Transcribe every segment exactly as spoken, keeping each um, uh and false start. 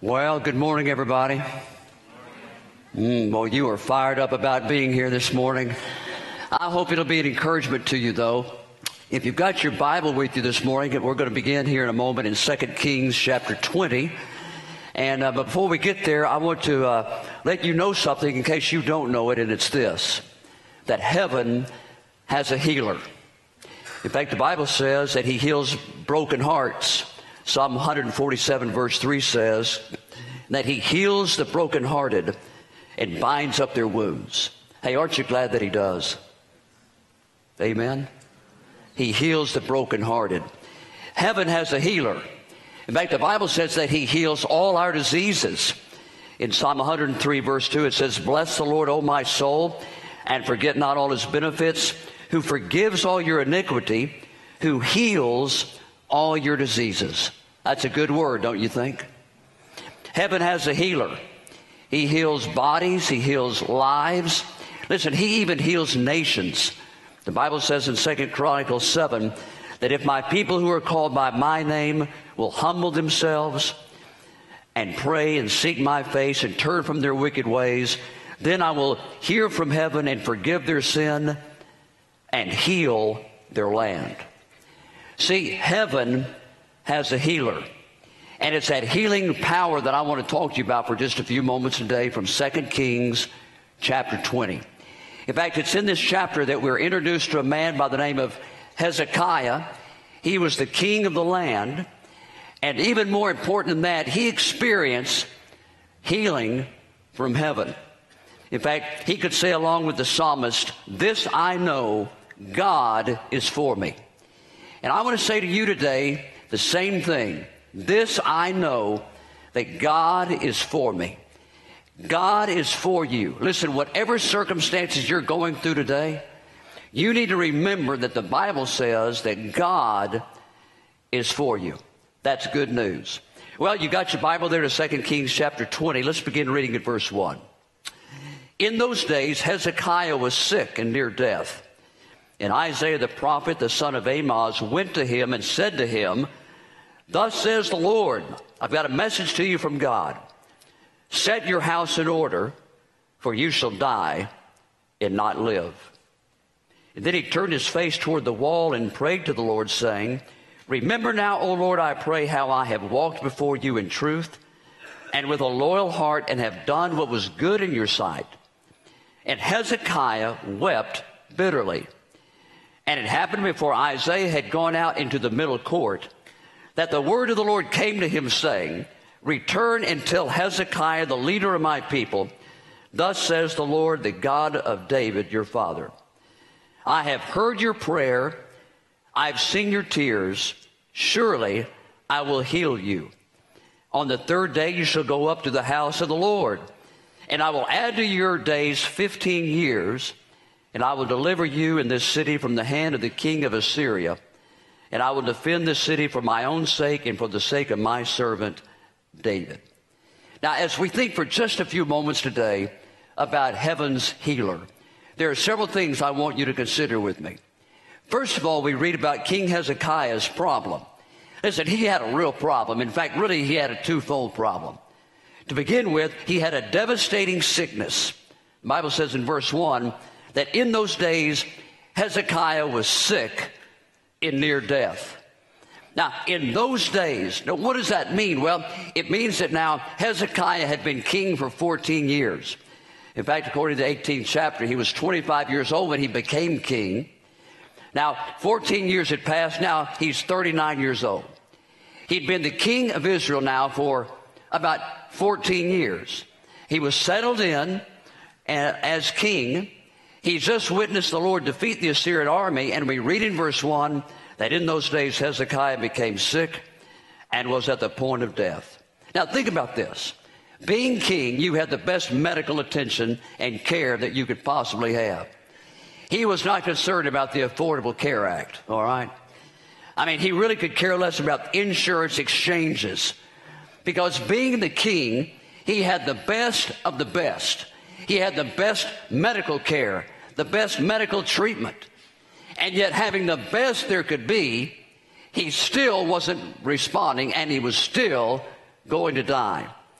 Well, good morning, everybody. Mm, well, you are fired up about being here this morning. I hope it'll be an encouragement to you, though. If you've got your Bible with you this morning, we're going to begin here in a moment in Second Kings chapter twenty. And uh, before we get there, I want to uh, let you know something in case you don't know it, and it's this, that heaven has a healer. In fact, the Bible says that he heals broken hearts. Psalm one forty-seven verse three says that he heals the brokenhearted and binds up their wounds. Hey, aren't you glad that he does? Amen? He heals the brokenhearted. Heaven has a healer. In fact, the Bible says that he heals all our diseases. In Psalm one hundred three verse two, it says, "Bless the Lord, O my soul, and forget not all his benefits, who forgives all your iniquity, who heals all your diseases." That's a good word, don't you think? Heaven has a healer. He heals bodies. He heals lives. Listen, he even heals nations. The Bible says in Second Chronicles seven that if my people who are called by my name will humble themselves and pray and seek my face and turn from their wicked ways, then I will hear from heaven and forgive their sin and heal their land. See, heaven has a healer. And it's that healing power that I want to talk to you about for just a few moments today from Second Kings chapter twenty. In fact, it's in this chapter that we're introduced to a man by the name of Hezekiah. He was the king of the land. And even more important than that, he experienced healing from heaven. In fact, he could say along with the psalmist, "This I know, God is for me." And I want to say to you today the same thing. This I know, that God is for me. God is for you. Listen, whatever circumstances you're going through today, you need to remember that the Bible says that God is for you. That's good news. Well, you got your Bible there to Second Kings chapter twenty. Let's begin reading at verse one. "In those days, Hezekiah was sick and near death. And Isaiah the prophet, the son of Amoz, went to him and said to him, 'Thus says the Lord, I've got a message to you from God. Set your house in order, for you shall die and not live.' And then he turned his face toward the wall and prayed to the Lord, saying, 'Remember now, O Lord, I pray, how I have walked before you in truth and with a loyal heart, and have done what was good in your sight.' And Hezekiah wept bitterly. And it happened before Isaiah had gone out into the middle court, that the word of the Lord came to him, saying, 'Return and tell Hezekiah, the leader of my people, thus says the Lord, the God of David, your father, I have heard your prayer, I've seen your tears, surely I will heal you. On the third day you shall go up to the house of the Lord, and I will add to your days fifteen years, and I will deliver you in this city from the hand of the king of Assyria. And I will defend this city for my own sake and for the sake of my servant David.'" Now, as we think for just a few moments today about heaven's healer, there are several things I want you to consider with me. First of all, we read about King Hezekiah's problem. Listen, he had a real problem. In fact, really, he had a twofold problem. To begin with, he had a devastating sickness. The Bible says in verse one that in those days, Hezekiah was sick in near death. Now, in those days, now what does that mean? Well, it means that now Hezekiah had been king for fourteen years. In fact, according to the eighteenth chapter, he was twenty-five years old when he became king. Now, fourteen years had passed. Now he's thirty-nine years old. He'd been the king of Israel now for about fourteen years. He was settled in as king. He just witnessed the Lord defeat the Assyrian army, and we read in verse one that in those days Hezekiah became sick and was at the point of death. Now think about this. Being king, you had the best medical attention and care that you could possibly have. He was not concerned about the Affordable Care Act, all right? I mean, he really could care less about insurance exchanges, because being the king, he had the best of the best. He had the best medical care, the best medical treatment. And yet, having the best there could be, he still wasn't responding, and he was still going to die.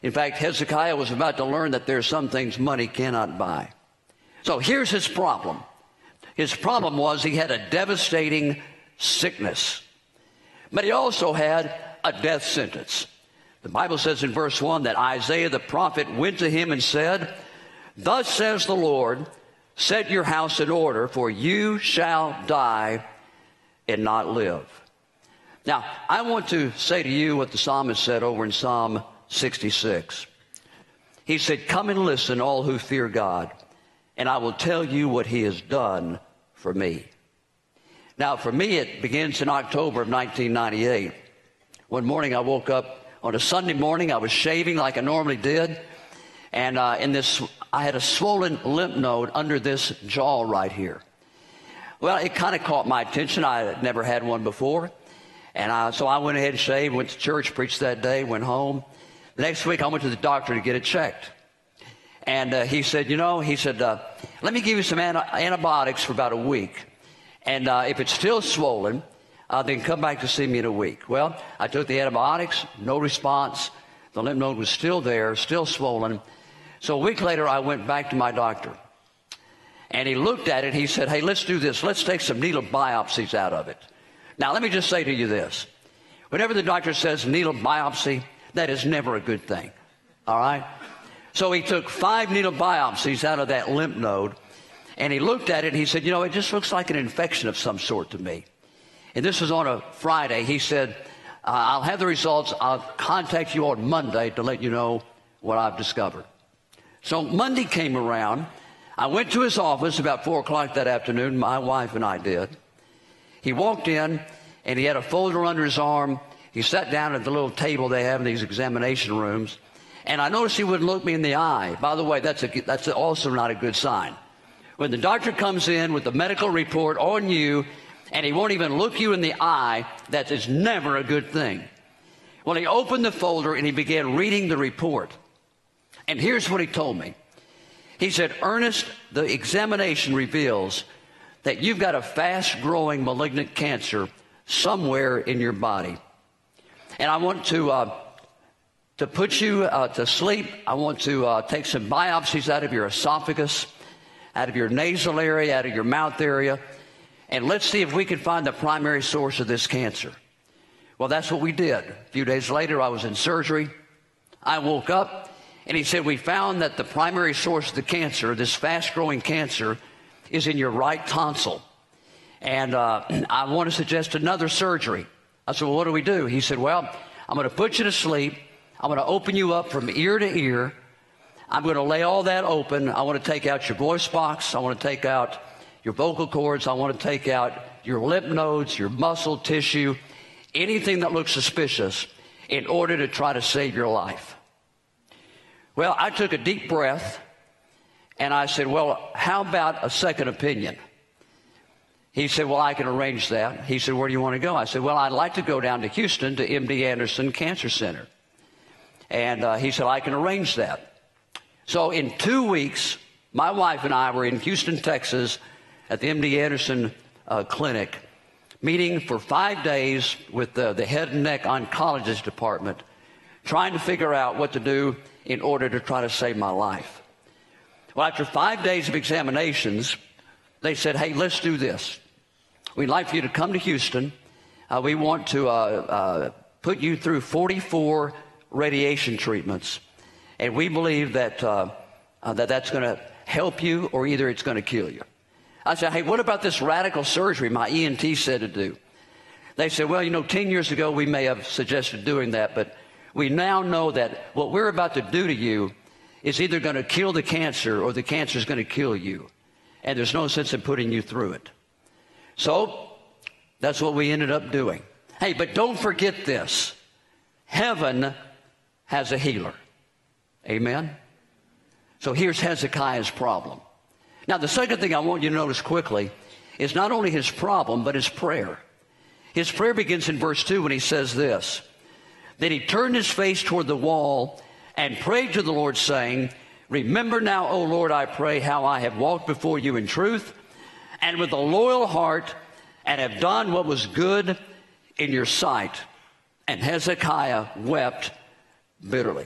In fact, Hezekiah was about to learn that there are some things money cannot buy. So here's his problem. His problem was he had a devastating sickness, but he also had a death sentence. The Bible says in verse one that Isaiah the prophet went to him and said, "Thus says the Lord, set your house in order, for you shall die and not live." Now, I want to say to you what the psalmist said over in Psalm sixty-six. He said, "Come and listen, all who fear God, and I will tell you what he has done for me." Now, for me, it begins in October of nineteen ninety-eight. One morning I woke up on a Sunday morning. I was shaving like I normally did, and uh, in this, I had a swollen lymph node under this jaw right here. Well, it kind of caught my attention. I had never had one before, and I, so I went ahead and shaved, went to church, preached that day, went home. The next week, I went to the doctor to get it checked. And uh, he said, you know, he said, uh, let me give you some anti- antibiotics for about a week. And uh, if it's still swollen, uh, then come back to see me in a week. Well, I took the antibiotics, no response. The lymph node was still there, still swollen. So a week later, I went back to my doctor. And he looked at it. He said, hey, let's do this. Let's take some needle biopsies out of it. Now, let me just say to you this. Whenever the doctor says needle biopsy, that is never a good thing. All right? So he took five needle biopsies out of that lymph node, and he looked at it, and he said, you know, it just looks like an infection of some sort to me. And this was on a Friday. He said, uh, I'll have the results. I'll contact you on Monday to let you know what I've discovered. So Monday came around. I went to his office about four o'clock that afternoon. My wife and I did. He walked in, and he had a folder under his arm. He sat down at the little table they have in these examination rooms. And I noticed he wouldn't look me in the eye. By the way, that's, a, that's also not a good sign. When the doctor comes in with the medical report on you, and he won't even look you in the eye, that is never a good thing. Well, he opened the folder, and he began reading the report. And here's what he told me. He said, Ernest, the examination reveals that you've got a fast-growing malignant cancer somewhere in your body. And I want to... Uh, To put you uh, to sleep, I want to uh, take some biopsies out of your esophagus, out of your nasal area, out of your mouth area, and let's see if we can find the primary source of this cancer. Well, that's what we did. A few days later, I was in surgery. I woke up, and he said, we found that the primary source of the cancer, this fast-growing cancer, is in your right tonsil. And uh, I want to suggest another surgery. I said, well, what do we do? He said, well, I'm going to put you to sleep. I'm going to open you up from ear to ear. I'm going to lay all that open. I want to take out your voice box. I want to take out your vocal cords. I want to take out your lymph nodes, your muscle tissue, anything that looks suspicious in order to try to save your life. Well, I took a deep breath, and I said, well, how about a second opinion? He said, well, I can arrange that. He said, where do you want to go? I said, well, I'd like to go down to Houston to M D Anderson Cancer Center. And uh, he said, I can arrange that. So in two weeks, my wife and I were in Houston, Texas, at the M D Anderson uh, Clinic, meeting for five days with the, the head and neck oncologist department, trying to figure out what to do in order to try to save my life. Well, after five days of examinations, they said, hey, let's do this. We'd like for you to come to Houston. Uh, we want to uh, uh, put you through forty-four radiation treatments, and we believe that uh, uh, that that's going to help you, or either it's going to kill you. I said, hey, what about this radical surgery my E N T said to do? They said, well, you know, ten years ago we may have suggested doing that, but we now know that what we're about to do to you is either going to kill the cancer or the cancer is going to kill you, and there's no sense in putting you through it. So that's what we ended up doing. Hey, but don't forget this. Heaven has a healer. Amen? So here's Hezekiah's problem. Now, the second thing I want you to notice quickly is not only his problem, but his prayer. His prayer begins in verse two when he says this, Then he turned his face toward the wall and prayed to the Lord, saying, Remember now, O Lord, I pray, how I have walked before you in truth and with a loyal heart, and have done what was good in your sight. And Hezekiah wept bitterly.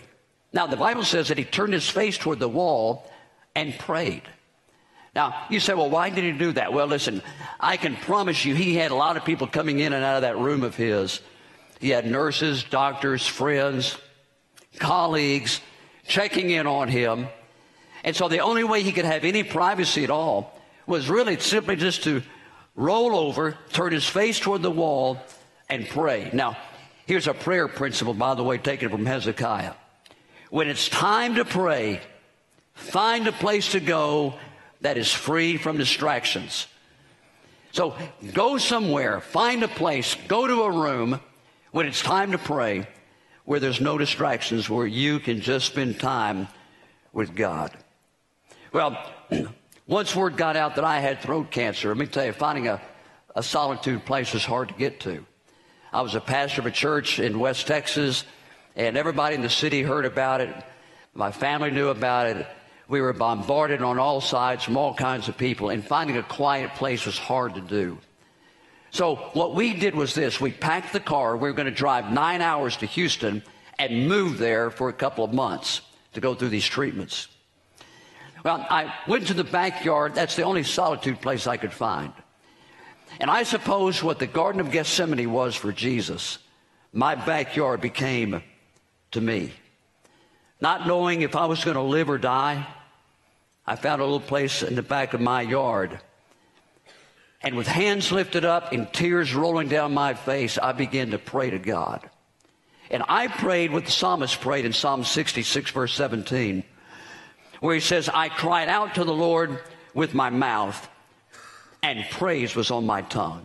Now, the Bible says that he turned his face toward the wall and prayed. Now, you say, well, why did he do that? Well, listen, I can promise you he had a lot of people coming in and out of that room of his. He had nurses, doctors, friends, colleagues checking in on him. And so the only way he could have any privacy at all was really simply just to roll over, turn his face toward the wall, and pray. Now, here's a prayer principle, by the way, taken from Hezekiah. When it's time to pray, find a place to go that is free from distractions. So go somewhere, find a place, go to a room when it's time to pray where there's no distractions, where you can just spend time with God. Well, once word got out that I had throat cancer, let me tell you, finding a, a solitude place was hard to get to. I was a pastor of a church in West Texas, and everybody in the city heard about it. My family knew about it. We were bombarded on all sides from all kinds of people, and finding a quiet place was hard to do. So what we did was this. We packed the car. We were going to drive nine hours to Houston and move there for a couple of months to go through these treatments. Well, I went to the backyard. That's the only solitude place I could find. And I suppose what the Garden of Gethsemane was for Jesus, my backyard became to me. Not knowing if I was going to live or die, I found a little place in the back of my yard. And with hands lifted up and tears rolling down my face, I began to pray to God. And I prayed what the psalmist prayed in Psalm sixty-six, verse seventeen, where he says, I cried out to the Lord with my mouth, and praise was on my tongue.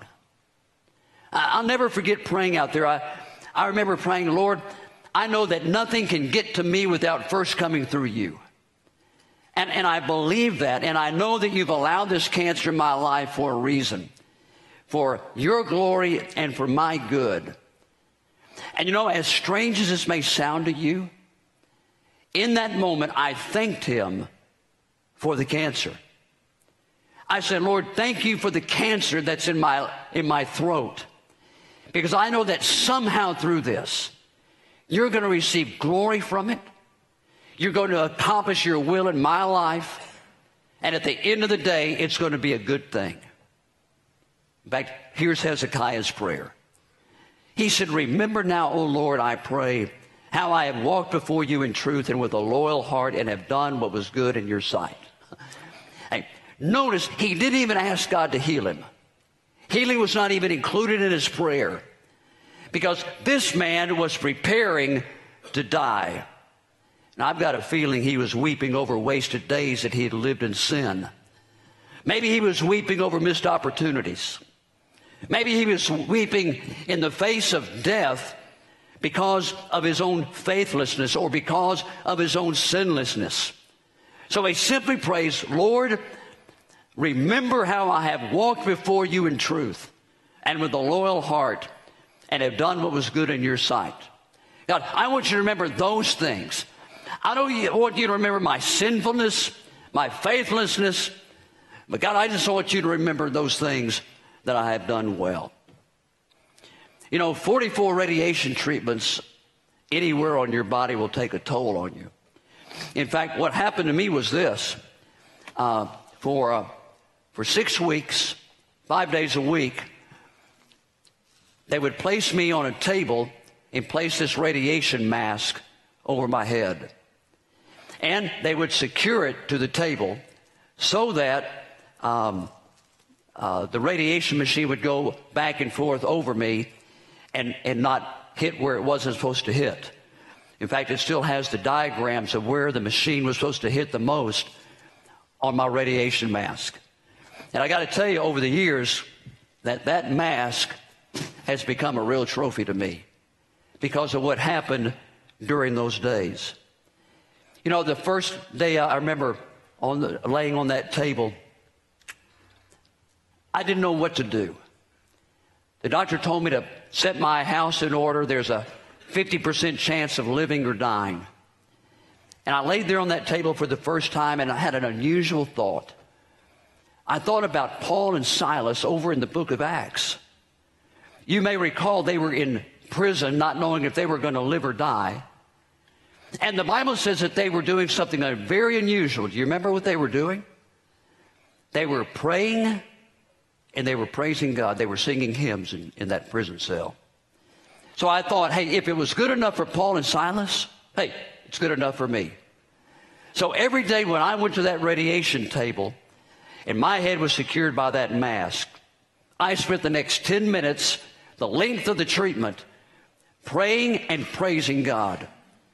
I'll never forget praying out there. I, I remember praying, Lord, I know that nothing can get to me without first coming through you. And, and I believe that, and I know that you've allowed this cancer in my life for a reason, for your glory and for my good. And you know, as strange as this may sound to you, in that moment, I thanked him for the cancer. I said, Lord, thank you for the cancer that's in my, in my throat, because I know that somehow through this, you're going to receive glory from it. You're going to accomplish your will in my life. And at the end of the day, it's going to be a good thing. In fact, here's Hezekiah's prayer. He said, remember now, O Lord, I pray, how I have walked before you in truth and with a loyal heart and have done what was good in your sight. Hey, notice he didn't even ask God to heal him. Healing was not even included in his prayer, because this man was preparing to die. And I've got a feeling he was weeping over wasted days that he had lived in sin. Maybe he was weeping over missed opportunities. Maybe he was weeping in the face of death because of his own faithlessness or because of his own sinlessness. So he simply prays, Lord, remember how I have walked before you in truth and with a loyal heart and have done what was good in your sight. God, I want you to remember those things. I don't want you to remember my sinfulness, my faithlessness, but God, I just want you to remember those things that I have done well. You know, forty-four radiation treatments anywhere on your body will take a toll on you. In fact, what happened to me was this. Uh, for, uh, for six weeks, five days a week, they would place me on a table and place this radiation mask over my head. And they would secure it to the table so that um, uh, the radiation machine would go back and forth over me and, and not hit where it wasn't supposed to hit. In fact, it still has the diagrams of where the machine was supposed to hit the most on my radiation mask. And I got to tell you, over the years, that that mask has become a real trophy to me because of what happened during those days. You know, the first day I remember on the, laying on that table, I didn't know what to do. The doctor told me to set my house in order. There's a fifty percent chance of living or dying. And I laid there on that table for the first time, and I had an unusual thought. I thought about Paul and Silas over in the book of Acts. You may recall they were in prison, not knowing if they were going to live or die. And the Bible says that they were doing something very unusual. Do you remember what they were doing? They were praying and they were praising God. They were singing hymns in, in that prison cell. So I thought, hey, if it was good enough for Paul and Silas, hey, it's good enough for me. So every day when I went to that radiation table and my head was secured by that mask, I spent the next ten minutes, the length of the treatment, praying and praising God.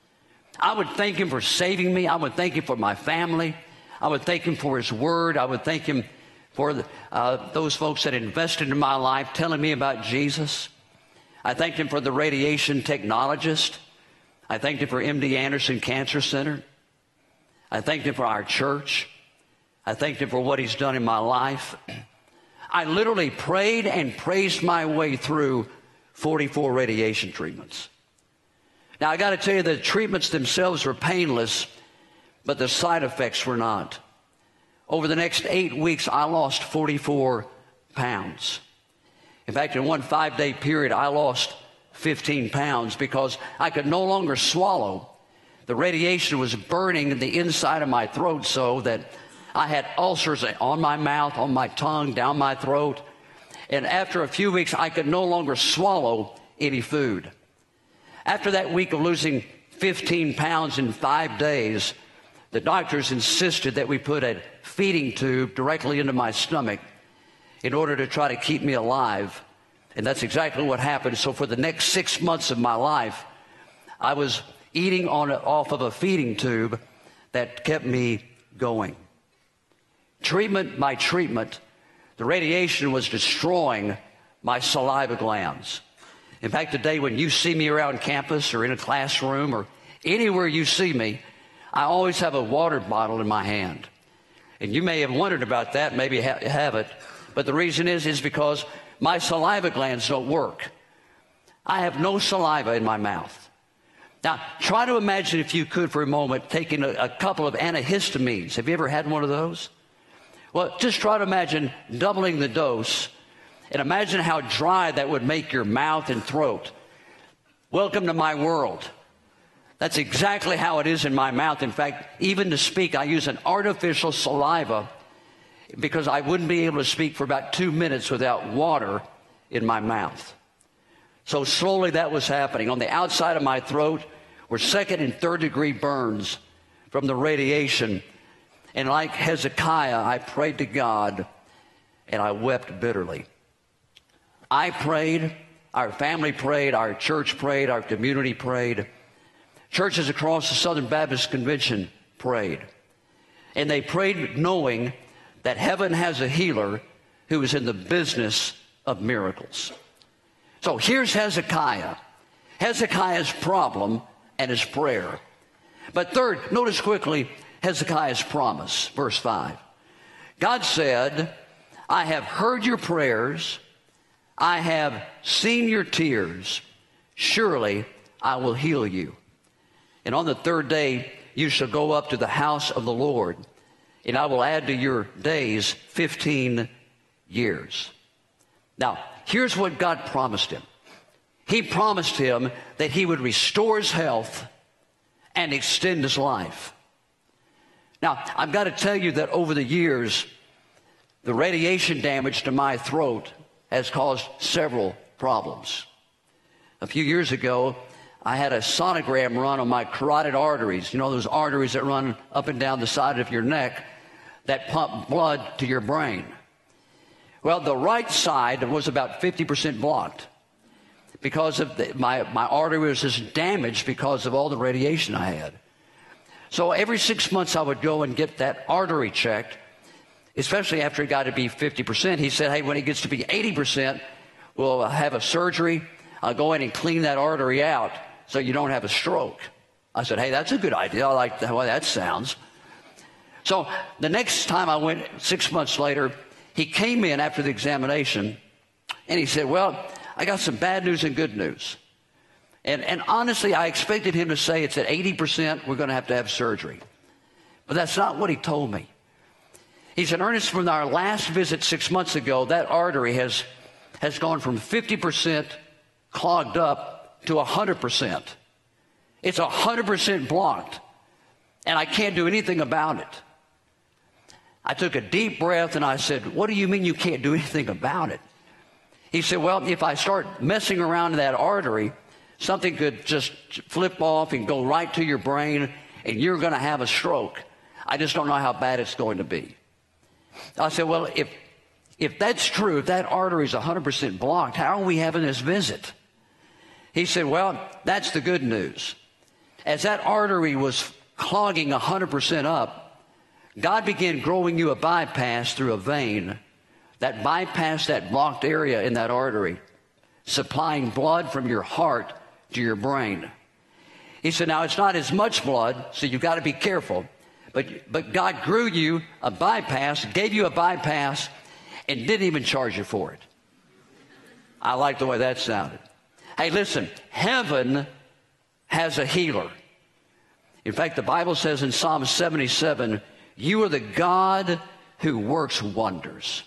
I would thank him for saving me. I would thank him for my family. I would thank him for his word. I would thank him for the, uh, those folks that invested in my life, telling me about Jesus. I thanked him for the radiation technologist. I thanked him for M D Anderson Cancer Center. I thanked him for our church. I thanked him for what he's done in my life. I literally prayed and praised my way through forty-four radiation treatments. Now, I got to tell you, the treatments themselves were painless, but the side effects were not. Over the next eight weeks, I lost forty-four pounds. In fact, in one five-day period, I lost fifteen pounds because I could no longer swallow. The radiation was burning in the inside of my throat so that I had ulcers on my mouth, on my tongue, down my throat. And after a few weeks, I could no longer swallow any food. After that week of losing fifteen pounds in five days, the doctors insisted that we put a feeding tube directly into my stomach in order to try to keep me alive. And that's exactly what happened. So for the next six months of my life, I was eating on off of a feeding tube that kept me going. Treatment by treatment, the radiation was destroying my saliva glands. In fact, today when you see me around campus or in a classroom or anywhere you see me, I always have a water bottle in my hand. And you may have wondered about that, maybe ha- have it. But the reason is, is because my saliva glands don't work. I have no saliva in my mouth. Now, try to imagine, if you could for a moment, taking a, a couple of antihistamines. Have you ever had one of those? Well, just try to imagine doubling the dose and imagine how dry that would make your mouth and throat. Welcome to my world. That's exactly how it is in my mouth. In fact, even to speak, I use an artificial saliva because I wouldn't be able to speak for about two minutes without water in my mouth. So slowly that was happening. On the outside of my throat were second and third degree burns from the radiation. And like Hezekiah, I prayed to God and I wept bitterly. I prayed, our family prayed, our church prayed, our community prayed. Churches across the Southern Baptist Convention prayed. And they prayed knowing that heaven has a healer who is in the business of miracles. So here's Hezekiah. Hezekiah's problem and his prayer. But third, notice quickly Hezekiah's promise, verse five. God said, I have heard your prayers. I have seen your tears. Surely I will heal you. And on the third day, you shall go up to the house of the Lord, and I will add to your days fifteen years. Now, here's what God promised him. He promised him that he would restore his health and extend his life. Now, I've got to tell you that over the years, the radiation damage to my throat has caused several problems. A few years ago, I had a sonogram run on my carotid arteries. You know, those arteries that run up and down the side of your neck that pump blood to your brain. Well, the right side was about fifty percent blocked because of the, my, my artery was just damaged because of all the radiation I had. So every six months I would go and get that artery checked, especially after it got to be fifty percent. He said, hey, when it gets to be eighty percent, we'll have a surgery. I'll go in and clean that artery out so you don't have a stroke. I said, hey, that's a good idea. I like the way that sounds. So the next time I went, six months later, he came in after the examination, and he said, well, I got some bad news and good news. And, and honestly, I expected him to say it's at eighty percent, we're going to have to have surgery. But that's not what he told me. He said, Ernest, from our last visit six months ago, that artery has, has gone from fifty percent clogged up to one hundred percent. It's one hundred percent blocked, and I can't do anything about it. I took a deep breath and I said, what do you mean you can't do anything about it? He said, well, if I start messing around in that artery, something could just flip off and go right to your brain, and you're going to have a stroke. I just don't know how bad it's going to be. I said, well, if if that's true, if that artery is one hundred percent blocked, how are we having this visit? He said, well, that's the good news. As that artery was clogging one hundred percent up, God began growing you a bypass through a vein that bypassed that blocked area in that artery, supplying blood from your heart to your brain. He said, now it's not as much blood, so you've got to be careful. But, but God grew you a bypass, gave you a bypass, and didn't even charge you for it. I like the way that sounded. Hey, listen, heaven has a healer. In fact, the Bible says in Psalm seventy-seven, you are the God who works wonders.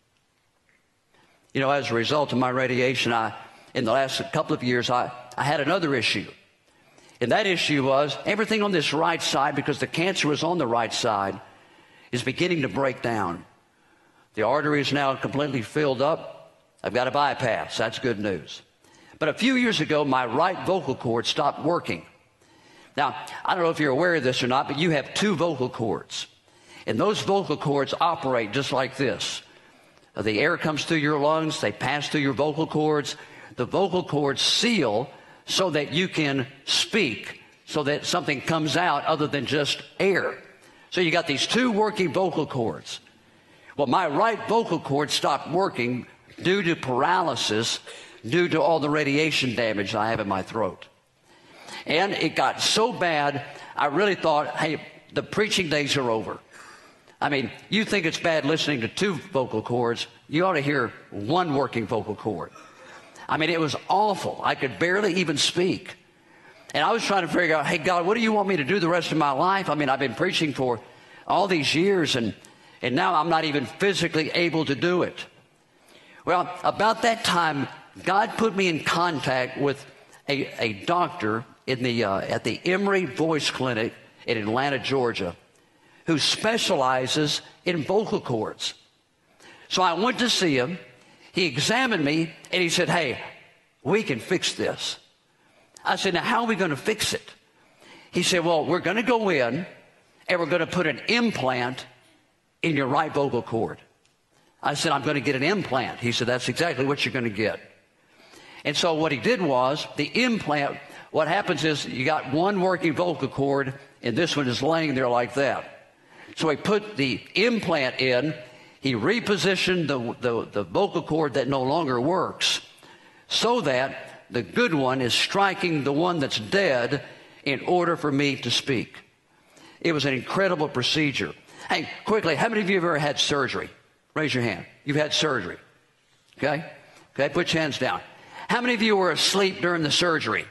You know, as a result of my radiation, I, in the last couple of years, I, I had another issue. And that issue was everything on this right side, because the cancer was on the right side, is beginning to break down. The artery is now completely filled up. I've got a bypass. That's good news. But a few years ago, my right vocal cord stopped working. Now, I don't know if you're aware of this or not, but you have two vocal cords. And those vocal cords operate just like this. The air comes through your lungs. They pass through your vocal cords. The vocal cords seal so that you can speak, so that something comes out other than just air. So you got these two working vocal cords. Well, my right vocal cord stopped working due to paralysis, due to all the radiation damage I have in my throat. And it got so bad, I really thought, hey, the preaching days are over. I mean, you think it's bad listening to two vocal cords. You ought to hear one working vocal cord. I mean, it was awful. I could barely even speak. And I was trying to figure out, hey, God, what do you want me to do the rest of my life? I mean, I've been preaching for all these years, and, and now I'm not even physically able to do it. Well, about that time, God put me in contact with a, a doctor in the, uh, at the Emory Voice Clinic in Atlanta, Georgia, who specializes in vocal cords. So I went to see him. He examined me, and he said, hey, we can fix this. I said, now, how are we going to fix it? He said, well, we're going to go in, and we're going to put an implant in your right vocal cord. I said, I'm going to get an implant. He said, that's exactly what you're going to get. And so what he did was, the implant, what happens is you got one working vocal cord, and this one is laying there like that. So he put the implant in. He repositioned the, the, the vocal cord that no longer works so that the good one is striking the one that's dead in order for me to speak. It was an incredible procedure. Hey, quickly, how many of you have ever had surgery? Raise your hand. You've had surgery. Okay? Okay, put your hands down. How many of you were asleep during the surgery?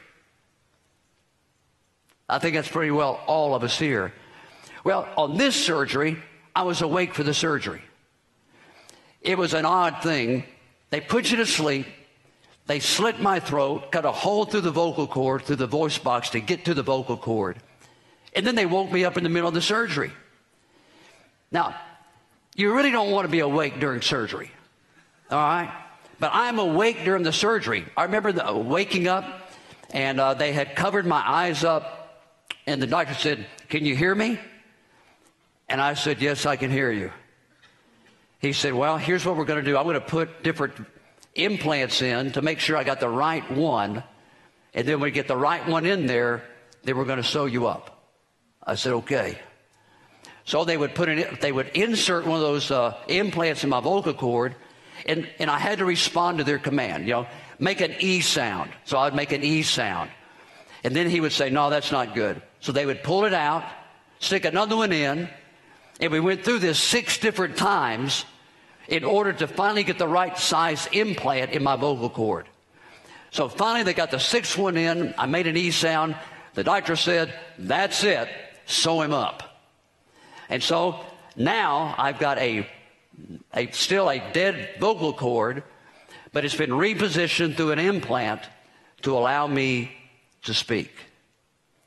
I think that's pretty well all of us here. Well, on this surgery, I was awake for the surgery. It was an odd thing. They put you to sleep. They slit my throat, cut a hole through the vocal cord, through the voice box to get to the vocal cord. And then they woke me up in the middle of the surgery. Now, you really don't want to be awake during surgery. All right? But I'm awake during the surgery. I remember the, uh, waking up, and uh, they had covered my eyes up, and the doctor said, can you hear me? And I said, yes, I can hear you. He said, well, here's what we're going to do. I'm going to put different implants in to make sure I got the right one. And then when we get the right one in there, then we're going to sew you up. I said, okay. So they would put in, they would insert one of those uh, implants in my vocal cord, and, and I had to respond to their command, you know, make an E sound. So I'd make an E sound. And then he would say, no, that's not good. So they would pull it out, stick another one in, and we went through this six different times in order to finally get the right size implant in my vocal cord. So finally they got the sixth one in. I made an E sound. The doctor said, that's it. Sew him up. And so now I've got a, a still a dead vocal cord, but it's been repositioned through an implant to allow me to speak.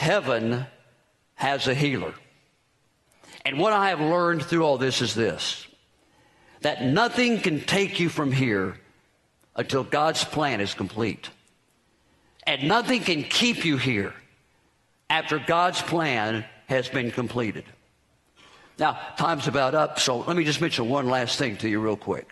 heaven has a healer. And what I have learned through all this is this, that nothing can take you from here until God's plan is complete. And nothing can keep you here after God's plan has been completed. Now, time's about up, so let me just mention one last thing to you real quick.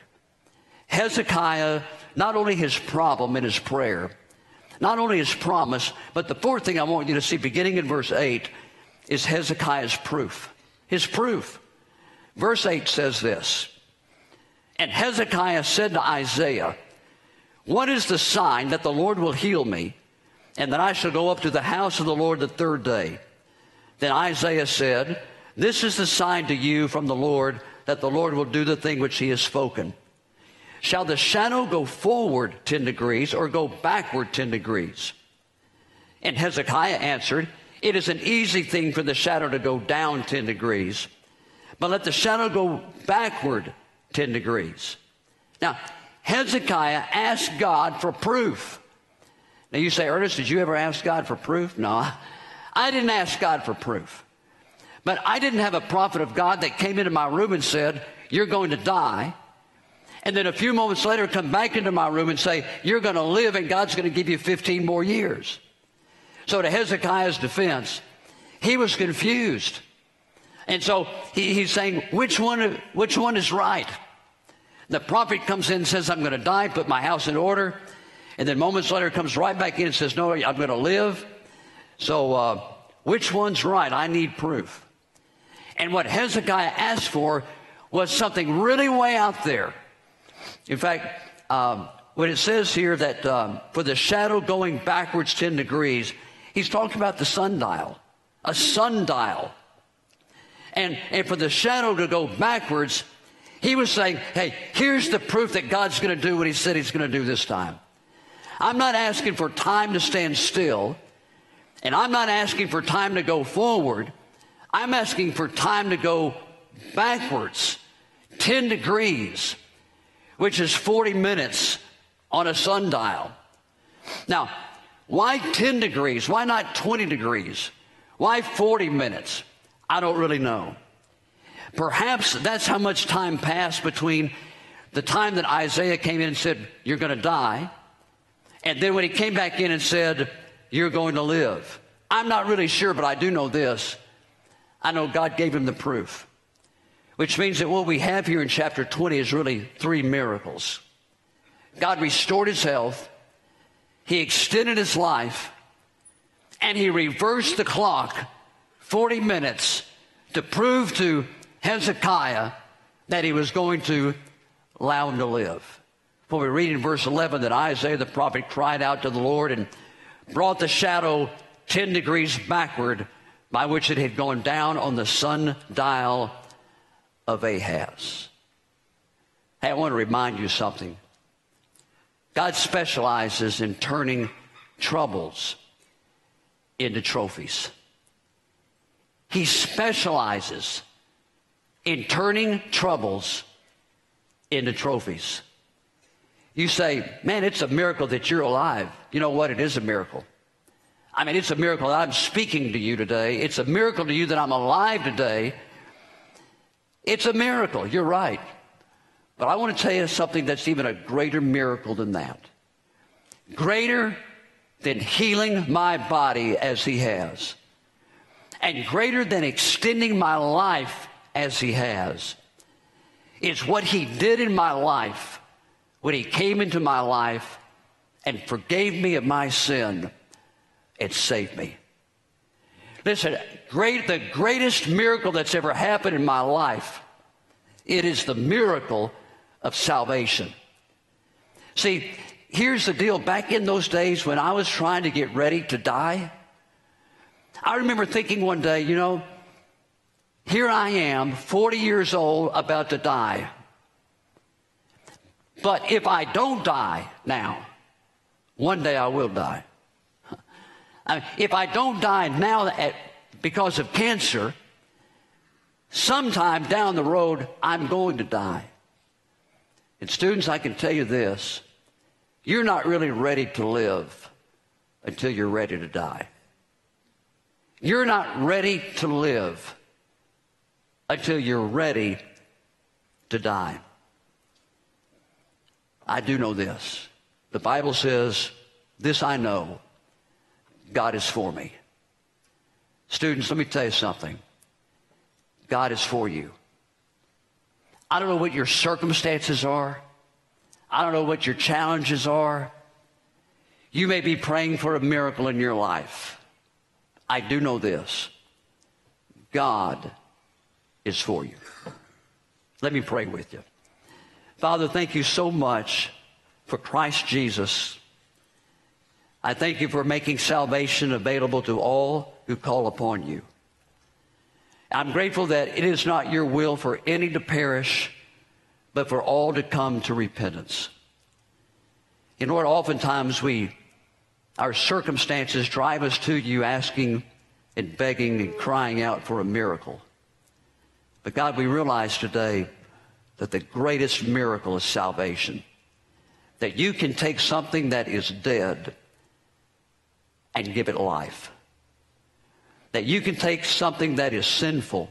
Hezekiah, not only his problem in his prayer, not only his promise, but the fourth thing I want you to see beginning in verse eight is Hezekiah's proof. His proof. Verse eight says this, and Hezekiah said to Isaiah, what is the sign that the Lord will heal me, and that I shall go up to the house of the Lord the third day? Then Isaiah said, this is the sign to you from the Lord, that the Lord will do the thing which he has spoken. Shall the shadow go forward ten degrees or go backward ten degrees? And Hezekiah answered, it is an easy thing for the shadow to go down ten degrees, but let the shadow go backward ten degrees. Now, Hezekiah asked God for proof. Now you say, Ernest, did you ever ask God for proof? No, I didn't ask God for proof. But I didn't have a prophet of God that came into my room and said, you're going to die. And then a few moments later come back into my room and say, you're going to live and God's going to give you fifteen more years. So to Hezekiah's defense, he was confused. And so he, he's saying, which one, which one is right? The prophet comes in and says, I'm going to die, put my house in order. And then moments later comes right back in and says, no, I'm going to live. So uh, which one's right? I need proof. And what Hezekiah asked for was something really way out there. In fact, um, when it says here that um, for the shadow going backwards ten degrees, he's talking about the sundial, a sundial. And, and for the shadow to go backwards, he was saying, hey, here's the proof that God's going to do what he said he's going to do this time. I'm not asking for time to stand still, and I'm not asking for time to go forward. I'm asking for time to go backwards ten degrees, which is forty minutes on a sundial. Now, why ten degrees? Why not twenty degrees? Why forty minutes? I don't really know. Perhaps that's how much time passed between the time that Isaiah came in and said, you're going to die, and then when he came back in and said, you're going to live. I'm not really sure, but I do know this. I know God gave him the proof, which means that what we have here in chapter twenty is really three miracles. God restored his health, he extended his life, and he reversed the clock forty minutes to prove to Hezekiah that he was going to allow him to live. For we read in verse eleven that Isaiah the prophet cried out to the Lord and brought the shadow ten degrees backward, by which it had gone down on the sundial of Ahaz. Hey, I want to remind you something. God specializes in turning troubles into trophies. He specializes in turning troubles into trophies. You say, man, it's a miracle that you're alive. You know what? It is a miracle. I mean, it's a miracle that I'm speaking to you today. It's a miracle to you that I'm alive today. It's a miracle. You're right. But I want to tell you something that's even a greater miracle than that. Greater than healing my body as he has. And greater than extending my life as he has. It's what he did in my life when he came into my life and forgave me of my sin. It saved me. Listen, great, the greatest miracle that's ever happened in my life, it is the miracle of salvation. See, here's the deal. Back in those days when I was trying to get ready to die, I remember thinking one day, you know, here I am, forty years old, about to die. But if I don't die now, one day I will die. I mean, if I don't die now at, because of cancer, sometime down the road, I'm going to die. And students, I can tell you this. You're not really ready to live until you're ready to die. You're not ready to live until you're ready to die. I do know this. The Bible says, this I know, God is for me. Students, let me tell you something. God is for you. I don't know what your circumstances are. I don't know what your challenges are. You may be praying for a miracle in your life. I do know this. God is for you. Let me pray with you. Father, thank you so much for Christ Jesus. I thank you for making salvation available to all who call upon you. I'm grateful that it is not your will for any to perish, but for all to come to repentance. And Lord, oftentimes we, our circumstances drive us to you asking and begging and crying out for a miracle. But God, we realize today that the greatest miracle is salvation. That you can take something that is dead and give it life. That you can take something that is sinful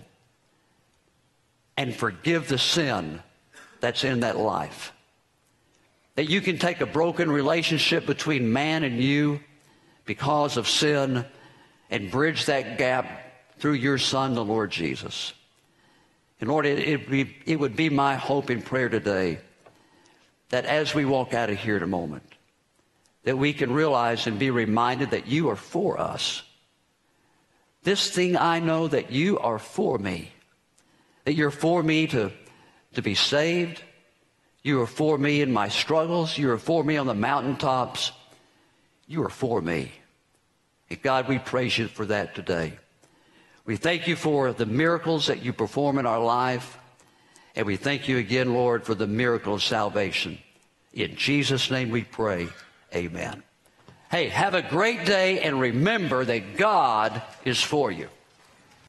and forgive the sin that's in that life. That you can take a broken relationship between man and you because of sin and bridge that gap through your Son, the Lord Jesus. And Lord, it, it, be, it would be my hope and prayer today that as we walk out of here in a moment, that we can realize and be reminded that you are for us. This thing I know, that you are for me. That you're for me to, to be saved. You are for me in my struggles. You are for me on the mountaintops. You are for me. And God, we praise you for that today. We thank you for the miracles that you perform in our life. And we thank you again, Lord, for the miracle of salvation. In Jesus' name we pray. Amen. Hey, have a great day, and remember that God is for you.